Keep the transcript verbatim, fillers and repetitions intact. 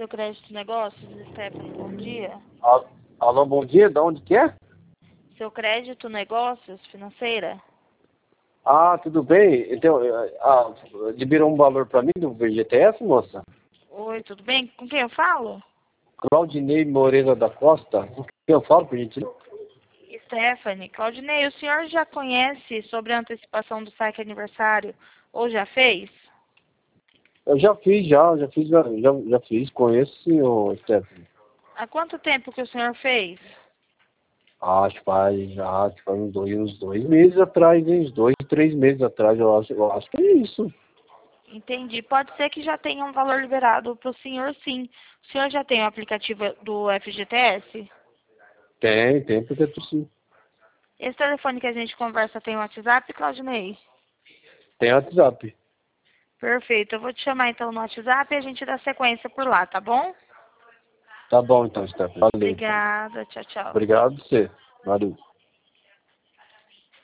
Seu Crédito Negócios, Stephanie, bom dia. Al- Alô, bom dia, de onde que é? Seu Crédito Negócios, financeira? Ah, tudo bem? Então, eh, ah, liberou um valor para mim do V G T S, moça? Oi, tudo bem? Com quem eu falo? Claudinei Moreira da Costa. Com quem eu falo, por gente? Stephanie. Claudinei, o senhor já conhece sobre a antecipação do saque aniversário ou já fez? Eu já fiz, já, já fiz, já, já, já fiz, conheço sim, ô Stephanie. Há quanto tempo que o senhor fez? Acho que faz, já, acho que faz uns dois, uns dois meses atrás, hein? Uns dois, três meses atrás, eu acho, eu acho que é isso. Entendi. Pode ser que já tenha um valor liberado para o senhor, sim. O senhor já tem o aplicativo do F G T S? Tem, tem, porque tu sim. Esse telefone que a gente conversa tem o WhatsApp, Claudinei? Tem WhatsApp. Perfeito. Eu vou te chamar então no WhatsApp e a gente dá sequência por lá, tá bom? Tá bom então, Stephanie. Valeu. Obrigada. Tchau, tchau. Obrigado você. Valeu.